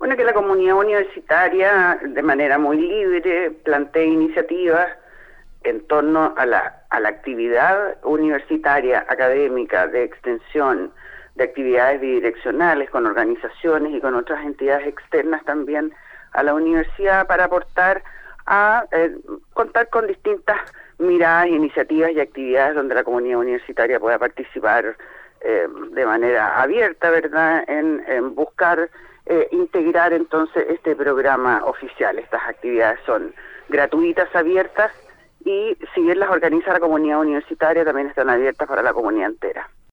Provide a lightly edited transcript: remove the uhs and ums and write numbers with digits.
Bueno, que la comunidad universitaria, de manera muy libre, plantea iniciativas en torno a la actividad universitaria, académica, de extensión, de actividades bidireccionales con organizaciones y con otras entidades externas también a la universidad para aportar a contar con distintas miradas, iniciativas y actividades donde la comunidad universitaria pueda participar de manera abierta, ¿verdad?, en buscar integrar entonces este programa oficial. Estas actividades son gratuitas, abiertas, y si bien las organiza la comunidad universitaria, también están abiertas para la comunidad entera.